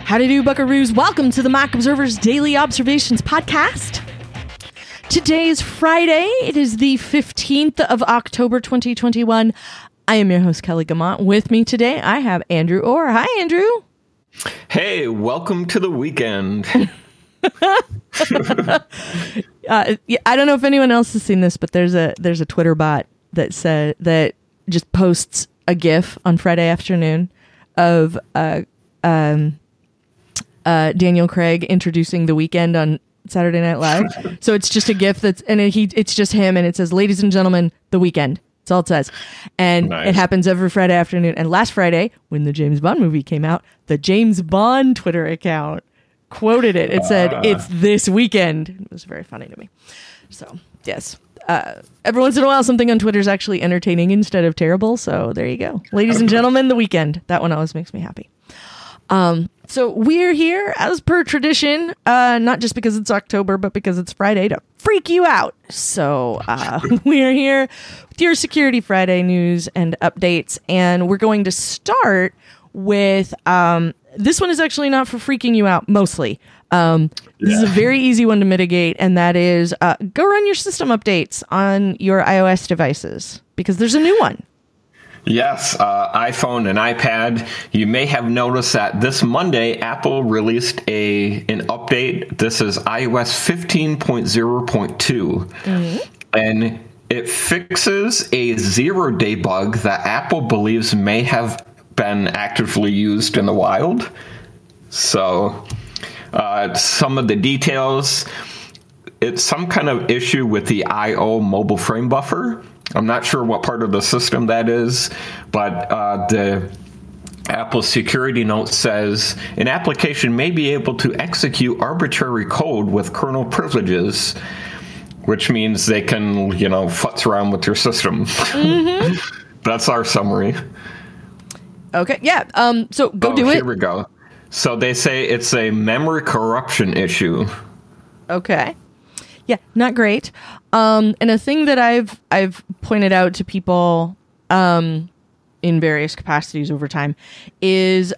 Howdy do, buckaroos. Welcome to the Mock Observer's Daily Observations podcast. Today is Friday. It is the 15th of October, 2021. I am your host, Kelly Gamont. With me today, I have Andrew Orr. Hi, Andrew. Hey, welcome to the weekend. I don't know if anyone else has seen this, but there's a Twitter bot that just posts a GIF on Friday afternoon of Daniel Craig introducing The Weeknd on Saturday Night Live. So it's just a GIF it's just him, and it says, "Ladies and gentlemen, The Weeknd." That's all it says. And It happens every Friday afternoon. And last Friday, when the James Bond movie came out, the James Bond Twitter account quoted it. It said, "It's this weekend." It was very funny to me. So, yes. Every once in a while, something on Twitter is actually entertaining instead of terrible. So there you go. Ladies and gentlemen, The Weeknd. That one always makes me happy. So we're here, as per tradition, not just because it's October, but because it's Friday, to freak you out. So we're here with your Security Friday news and updates, and we're going to start with this one is actually not for freaking you out, mostly. This is a very easy one to mitigate, and that is go run your system updates on your iOS devices, because there's a new one. Yes, iPhone and iPad. You may have noticed that this Monday, Apple released an update. This is iOS 15.0.2. And it fixes a zero-day bug that Apple believes may have been actively used in the wild. So some of the details, it's some kind of issue with the I/O mobile frame buffer. I'm not sure what part of the system that is, but the Apple security note says an application may be able to execute arbitrary code with kernel privileges, which means they can, futz around with your system. Mm-hmm. That's our summary. Okay, yeah. So go do it. Here we go. So they say it's a memory corruption issue. Okay. Yeah, not great. And a thing that I've pointed out to people in various capacities over time is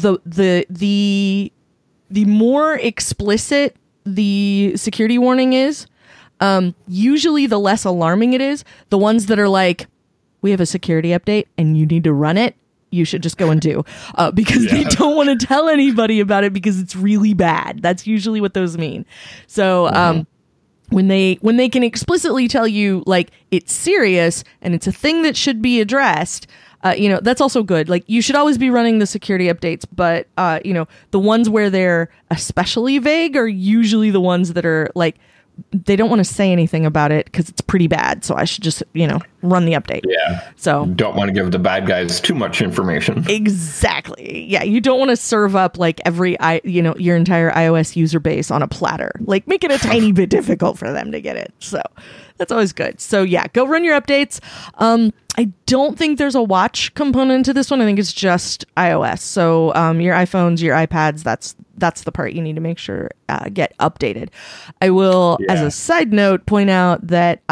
the more explicit the security warning is, usually the less alarming it is. The ones that are like, "We have a security update and you need to run it," you should just go and do, because they don't want to tell anybody about it because it's really bad. That's usually what those mean. So, when they can explicitly tell you, like, it's serious and it's a thing that should be addressed, that's also good. Like, you should always be running the security updates, but the ones where they're especially vague are usually the ones that are like, they don't want to say anything about it because it's pretty bad. So I should just, run the update. Yeah. So don't want to give the bad guys too much information. Exactly. Yeah. You don't want to serve up like your entire iOS user base on a platter. Like, make it a tiny bit difficult for them to get it. So that's always good. So yeah, go run your updates. I don't think there's a watch component to this one. I think it's just iOS. So your iPhones, your iPads, that's the part you need to make sure get updated. I will, as a side note, point out that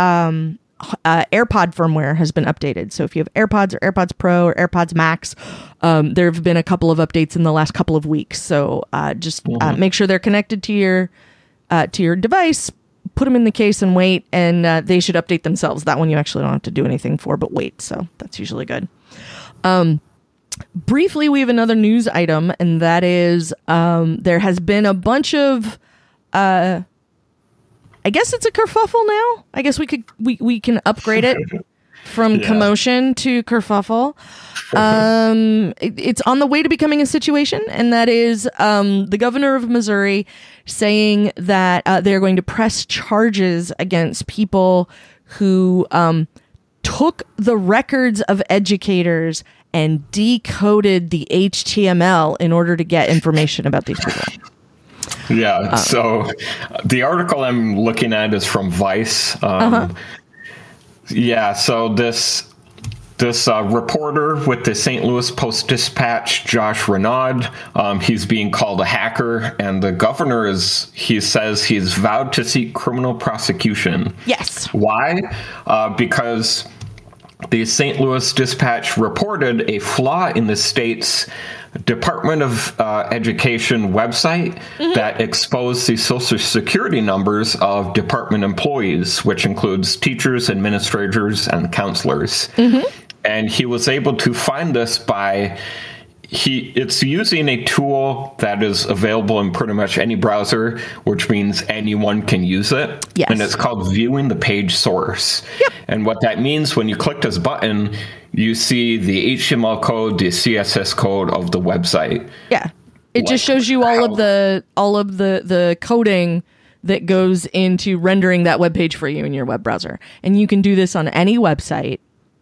AirPod firmware has been updated. So if you have AirPods or AirPods Pro or AirPods Max, there have been a couple of updates in the last couple of weeks. So just make sure they're connected to your device. Put them in the case and wait, and they should update themselves. That one you actually don't have to do anything for, but wait. So that's usually good. Briefly, we have another news item, and that is there has been a bunch of I guess it's a kerfuffle now. I guess we can upgrade it from commotion to kerfuffle. It's on the way to becoming a situation, and that is the governor of Missouri saying that they're going to press charges against people who took the records of educators and decoded the HTML in order to get information about these people. Yeah, so the article I'm looking at is from Vice. Yeah, so this reporter with the St. Louis Post-Dispatch, Josh Renaud, he's being called a hacker, and the governor he says he's vowed to seek criminal prosecution. Yes. Why? Because the St. Louis Dispatch reported a flaw in the state's Department of Education website that exposed the Social Security numbers of department employees, which includes teachers, administrators, and counselors. And he was able to find this by it's using a tool that is available in pretty much any browser, which means anyone can use it. Yes. And it's called viewing the page source. Yep. And what that means, when you click this button, you see the HTML code, the CSS code of the website. Yeah. It just shows you all of the coding that goes into rendering that web page for you in your web browser. And you can do this on any website.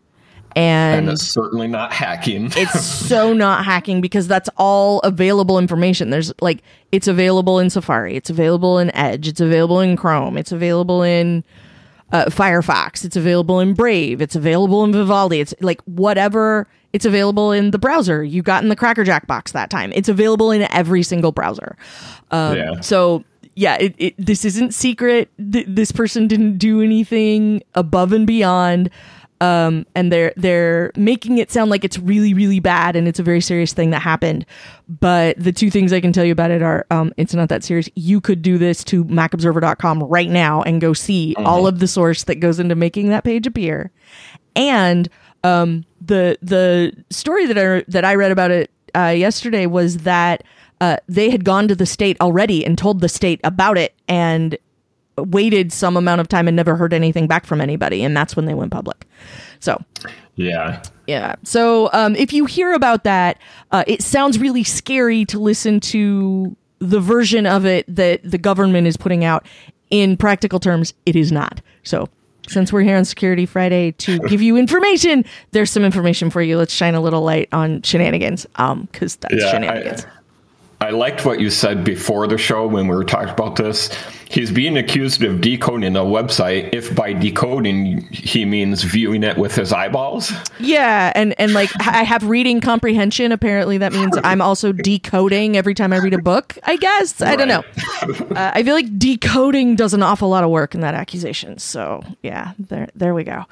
And it's certainly not hacking. It's so not hacking because that's all available information. There's it's available in Safari. It's available in Edge. It's available in Chrome. It's available in Firefox. It's available in Brave. It's available in Vivaldi. It's whatever. It's available in the browser you got in the Cracker Jack box that time. It's available in every single browser. So yeah, this isn't secret. This person didn't do anything above and beyond. And they're making it sound like it's really, really bad and it's a very serious thing that happened. But the two things I can tell you about it are, it's not that serious. You could do this to macobserver.com right now and go see all of the source that goes into making that page appear. And the story that I read about it yesterday was that they had gone to the state already and told the state about it and waited some amount of time and never heard anything back from anybody, and that's when they went public. So yeah. So if you hear about that, it sounds really scary to listen to the version of it that the government is putting out. In practical terms, it is not. So since we're here on Security Friday to give you information, there's some information for you. Let's shine a little light on shenanigans, because that's shenanigans. I liked what you said before the show when we were talking about this. He's being accused of decoding a website, if by decoding he means viewing it with his eyeballs. Yeah, and I have reading comprehension. Apparently that means I'm also decoding every time I read a book, I guess. I don't know. I feel like decoding does an awful lot of work in that accusation. So yeah, there we go.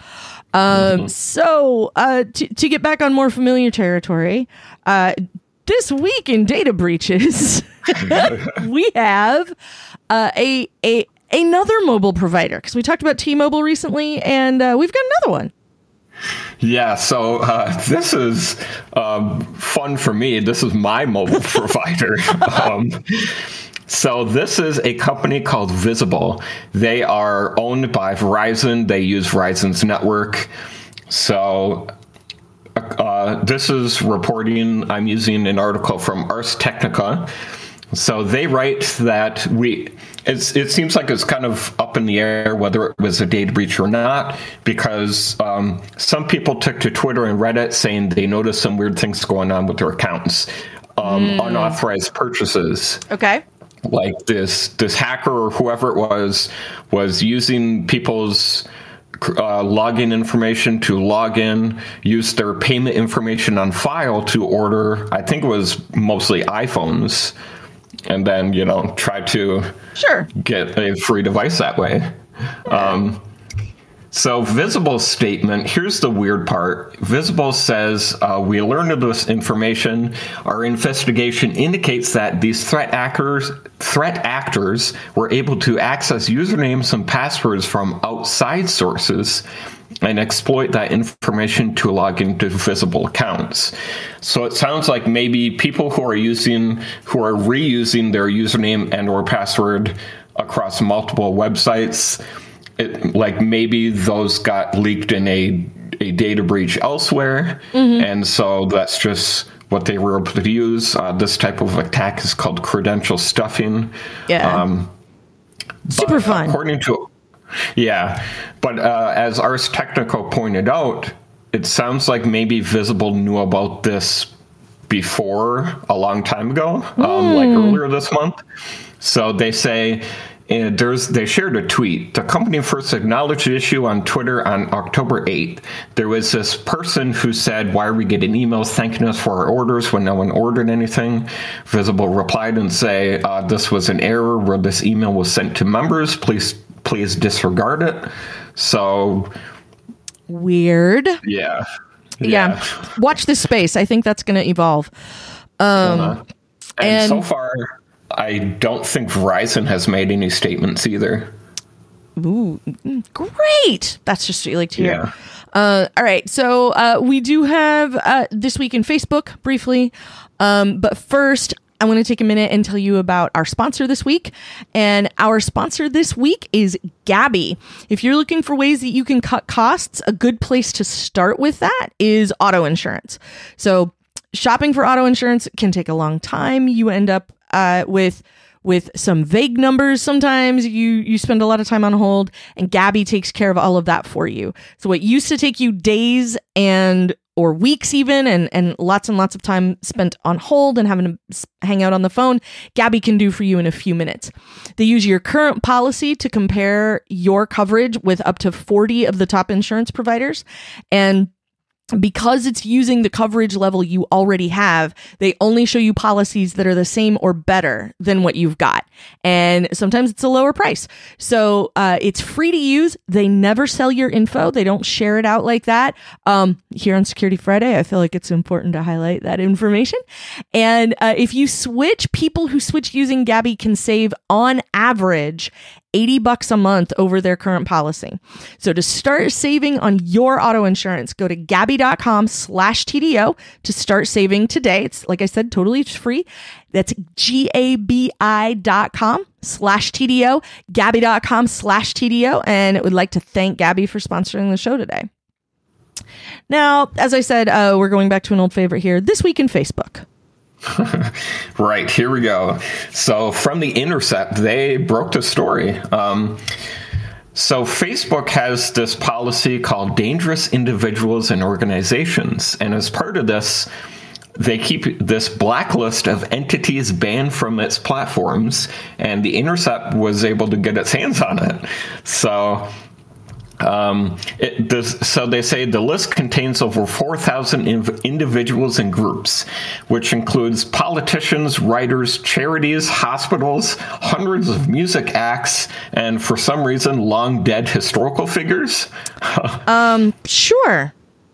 So to get back on more familiar territory, this week in data breaches, we have another mobile provider, because we talked about T-Mobile recently, and we've got another one. Yeah, so this is fun for me. This is my mobile provider. So this is a company called Visible. They are owned by Verizon. They use Verizon's network. So this is reporting. I'm using an article from Ars Technica. So they write that it seems like it's kind of up in the air whether it was a data breach or not, because some people took to Twitter and Reddit saying they noticed some weird things going on with their accounts, unauthorized purchases. Okay. Like this hacker or whoever it was using people's login information to log in, use their payment information on file to order, I think it was mostly iPhones, and then, try to get a free device that way. Yeah. So Visible's statement, here's the weird part. Visible says, we learned of this information. Our investigation indicates that these threat actors were able to access usernames and passwords from outside sources and exploit that information to log into Visible accounts. So it sounds like maybe people who are reusing their username and or password across multiple websites, maybe those got leaked in a data breach elsewhere, and so that's just what they were able to use. This type of attack is called credential stuffing. Yeah, super fun. But as Ars Technica pointed out, it sounds like maybe Visible knew about this before a long time ago, like earlier this month. So they say. And they shared a tweet. The company first acknowledged the issue on Twitter on October 8th. There was this person who said, why are we getting emails thanking us for our orders when no one ordered anything? Visible replied and say, this was an error where this email was sent to members. Please disregard it. So Weird. Yeah. Watch this space. I think that's going to evolve. And so far, I don't think Verizon has made any statements either. Ooh, great. That's just what you like to hear. Yeah. All right. So we do have This Week in Facebook briefly. But first, I want to take a minute and tell you about our sponsor this week. And our sponsor this week is Gabi. If you're looking for ways that you can cut costs, a good place to start with that is auto insurance. So shopping for auto insurance can take a long time. You end up with some vague numbers. Sometimes you spend a lot of time on hold, and Gabi takes care of all of that for you. So what used to take you days or weeks even, and lots of time spent on hold and having to hang out on the phone, Gabi can do for you in a few minutes. They use your current policy to compare your coverage with up to 40 of the top insurance providers. And because it's using the coverage level you already have, they only show you policies that are the same or better than what you've got. And sometimes it's a lower price. So it's free to use. They never sell your info. They don't share it out like that. Here on Security Friday, I feel like it's important to highlight that information. And if you switch, people who switch using Gabi can save on average $80 a month over their current policy. So to start saving on your auto insurance, go to gabi.com/TDO to start saving today. It's, like I said, totally free. That's gabi.com/TDO, gabi.com/TDO. And I would like to thank Gabi for sponsoring the show today. Now, as I said, we're going back to an old favorite here. This Week in Facebook. Right, here we go. So from The Intercept, they broke the story. So Facebook has this policy called Dangerous Individuals and Organizations. And as part of this, they keep this blacklist of entities banned from its platforms. And The Intercept was able to get its hands on it. So so they say the list contains over 4,000 individuals and groups, which includes politicians, writers, charities, hospitals, hundreds of music acts, and for some reason, long dead historical figures. Sure.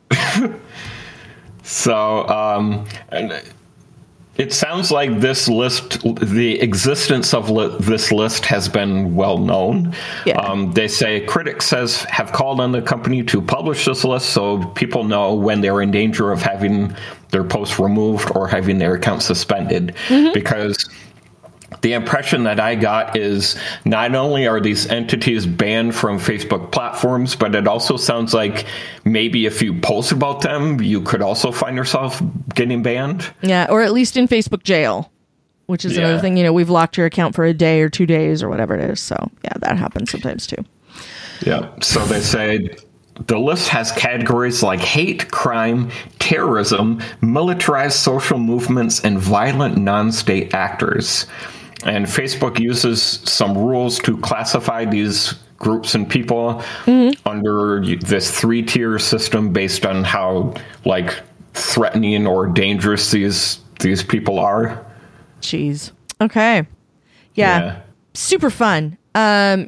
So, it sounds like this list, the existence of this list has been well known. Yeah. They say critics have called on the company to publish this list so people know when they're in danger of having their posts removed or having their account suspended. Mm-hmm. Because the impression that I got is not only are these entities banned from Facebook platforms, but it also sounds like maybe if you post about them, you could also find yourself getting banned. Yeah, or at least in Facebook jail, which is another thing. You know, we've locked your account for a day or 2 days or whatever it is. So, yeah, that happens sometimes too. Yeah, so they say the list has categories like hate, crime, terrorism, militarized social movements, and violent non-state actors. And Facebook uses some rules to classify these groups and people under this 3-tier system based on how, like, threatening or dangerous these people are. Jeez. Okay. Yeah. Super fun. And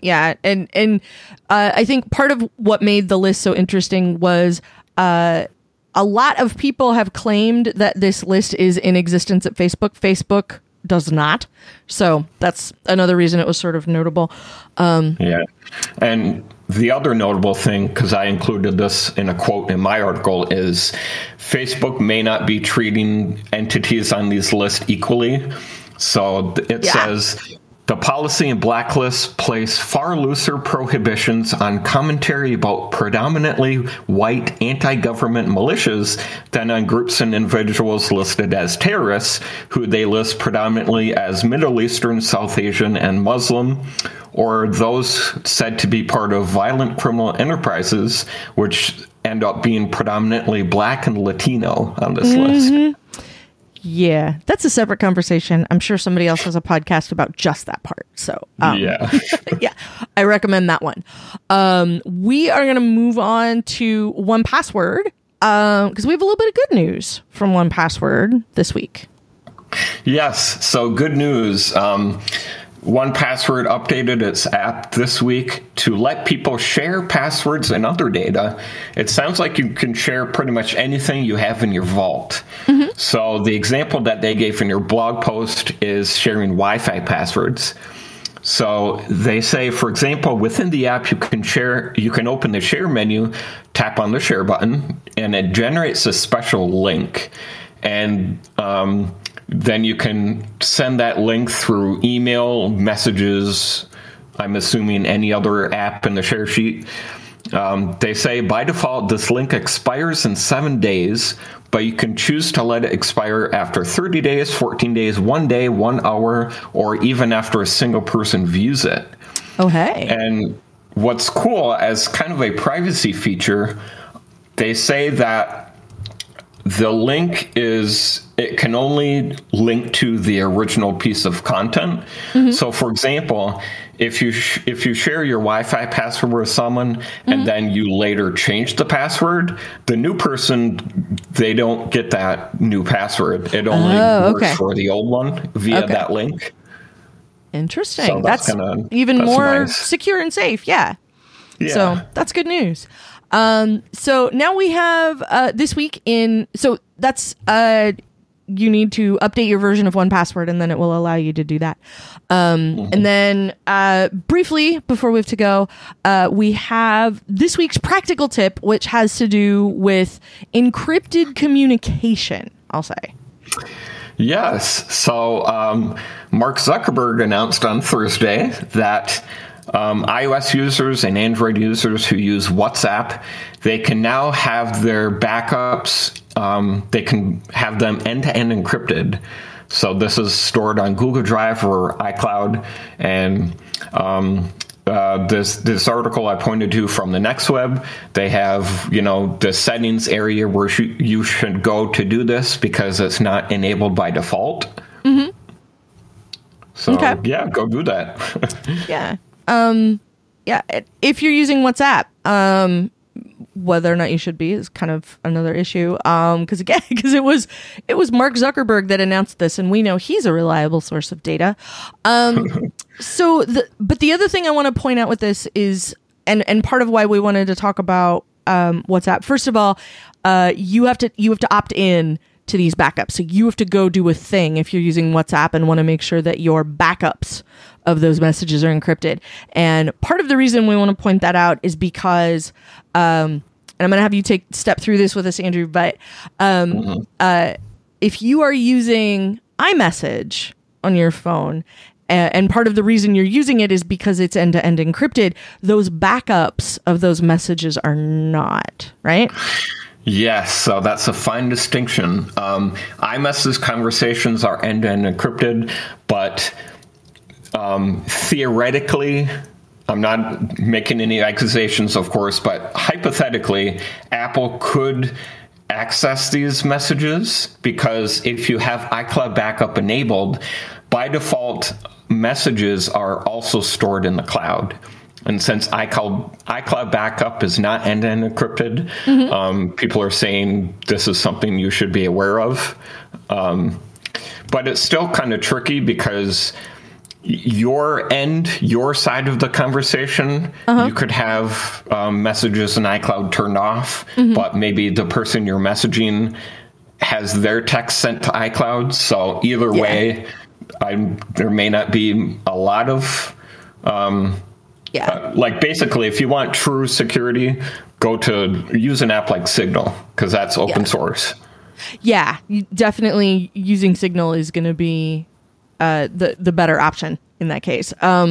I think part of what made the list so interesting was a lot of people have claimed that this list is in existence at Facebook. Facebook does not. So that's another reason it was sort of notable. Yeah. And the other notable thing, because I included this in a quote in my article, is Facebook may not be treating entities on these lists equally. So it says the policy and blacklist place far looser prohibitions on commentary about predominantly white anti-government militias than on groups and individuals listed as terrorists, who they list predominantly as Middle Eastern, South Asian, and Muslim, or those said to be part of violent criminal enterprises, which end up being predominantly Black and Latino on this list. Yeah, that's a separate conversation. I'm sure somebody else has a podcast about just that part. So, yeah, I recommend that one. We are going to move on to 1Password because we have a little bit of good news from 1Password this week. Yes, so good news. 1Password updated its app this week to let people share passwords and other data. It sounds like you can share pretty much anything you have in your vault. Mm-hmm. So the example that they gave in your blog post is sharing Wi-Fi passwords. So they say, for example, within the app, you can open the share menu, tap on the share button, and it generates a special link. And then you can send that link through email, messages, I'm assuming any other app in the share sheet. They say, by default, this link expires in 7 days, but you can choose to let it expire after 30 days, 14 days, 1 day, 1 hour, or even after a single person views it. Oh, hey. And what's cool, as kind of a privacy feature, they say that the link it can only link to the original piece of content. Mm-hmm. So, for example, if you share your Wi-Fi password with someone and then you later change the password, the new person, they don't get that new password. It only works for the old one via that link. Interesting. So that's even more secure and safe. Yeah. So that's good news. So now we have this week so that's you need to update your version of 1Password, and then it will allow you to do that. And then briefly, before we have to go, we have this week's practical tip, which has to do with encrypted communication, I'll say. Yes. So Mark Zuckerberg announced on Thursday that iOS users and Android users who use WhatsApp, they can now have their backups, they can have them end-to-end encrypted. So this is stored on Google Drive or iCloud. And this article I pointed to from the NextWeb, they have, the settings area where you should go to do this because it's not enabled by default. Mm-hmm. So, yeah, go do that. Yeah. If you're using WhatsApp, whether or not you should be is kind of another issue. Because it was Mark Zuckerberg that announced this, and we know he's a reliable source of data. But the other thing I want to point out with this is, and part of why we wanted to talk about WhatsApp. First of all, you have to opt in to these backups. So you have to go do a thing if you're using WhatsApp and want to make sure that your backups of those messages are encrypted. And part of the reason we want to point that out is because, and I'm going to have you step through this with us, Andrew, but if you are using iMessage on your phone, and part of the reason you're using it is because it's end-to-end encrypted, those backups of those messages are not, right? Yes, so that's a fine distinction. iMessage conversations are end-to-end encrypted, but theoretically, I'm not making any accusations, of course, but hypothetically, Apple could access these messages because if you have iCloud backup enabled, by default, messages are also stored in the cloud. And since iCloud backup is not end-to-end encrypted, people are saying this is something you should be aware of. But it's still kind of tricky because your side of the conversation, you could have messages in iCloud turned off, but maybe the person you're messaging has their text sent to iCloud. So either way, there may not be a lot of... basically, if you want true security, use an app like Signal, because that's open source. Yeah, definitely using Signal is going to be the better option in that case.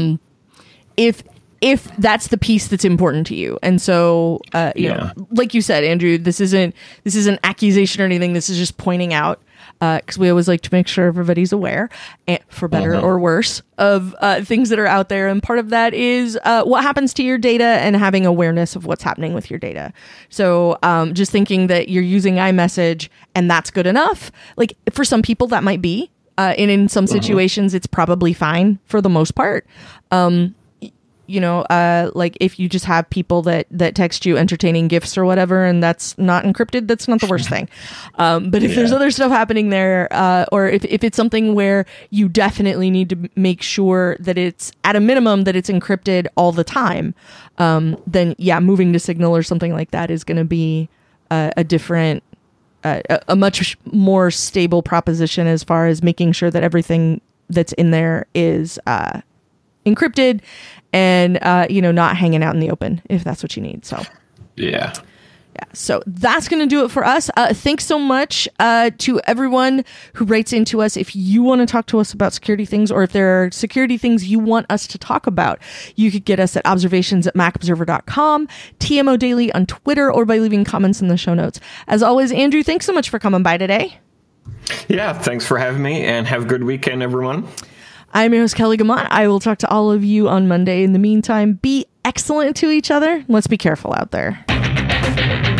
If that's the piece that's important to you. And so, like you said, Andrew, this isn't accusation or anything. This is just pointing out, because we always like to make sure everybody's aware, for better or worse, of things that are out there. And part of that is what happens to your data and having awareness of what's happening with your data. So just thinking that you're using iMessage and that's good enough. Like for some people that might be, and in some situations it's probably fine for the most part. like if you just have people that text you entertaining gifts or whatever, and that's not encrypted, that's not the worst thing. But if there's other stuff happening there, or if it's something where you definitely need to make sure that it's at a minimum that it's encrypted all the time, then moving to Signal or something like that is going to be a different, a much more stable proposition as far as making sure that everything that's in there is encrypted and not hanging out in the open if that's what you need. So so that's going to do it for us. Thanks so much to everyone who writes into us. If you want to talk to us about security things, or if there are security things you want us to talk about, you could get us at observations@macobserver.com, TMO Daily on Twitter, or by leaving comments in the show notes. As always, Andrew, thanks so much for coming by today. Yeah, thanks for having me, and have a good weekend, everyone. I'm your host, Kelly Guimont. I will talk to all of you on Monday. In the meantime, be excellent to each other. Let's be careful out there.